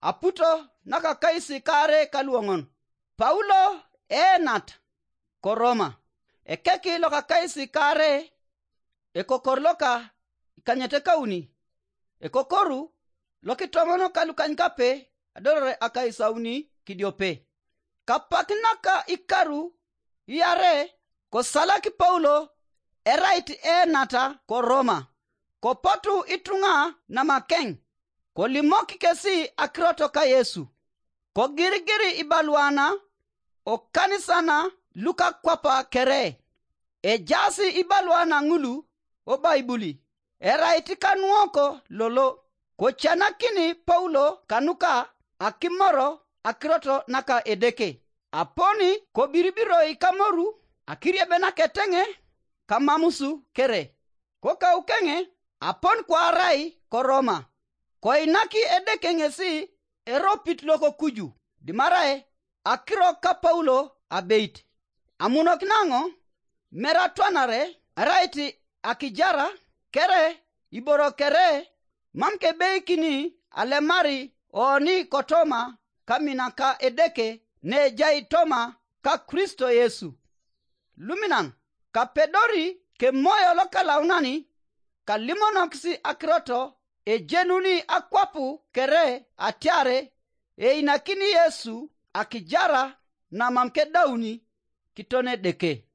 aputo naka kaisi kare kaluongon Paulo enat ko Roma ekeki loka kaisi kare ekokorloka kanyete kauni ekokoru lokitomono kalukany kape adorore akaisauni kidiope kapaknaka ikaru yare ko salaki Paulo erait enata ko Roma ko potu itunga na makeng ko limoki kesi akroto ka Yesu ko girigiri ibalwana o kanisana luka kwapa kere e jasi ibalwana ngulu o baibuli erait kanuoko lolo ko chanakini Paulo kanuka akimoro akroto naka edeke aponi ko biribiro ikamoru akirie bena ketenge kamamusu kere ko kaukenge apon kwa rai ko Roma ko inaki edeke ngesi eropit loko kuju dimarae akiro ka Paulo abeit amunok nango meratwanare araiti akijara kere iboro kere mamke beikini alemari oni kotoma kamina ka edeke ne jai toma ka Kristo Yesu luminan ka pedori ke moyo loka launani ka limonoksi akroto e jenuni akwapu kere atiare e inakini Yesu akijara na mamke dauni kitone deke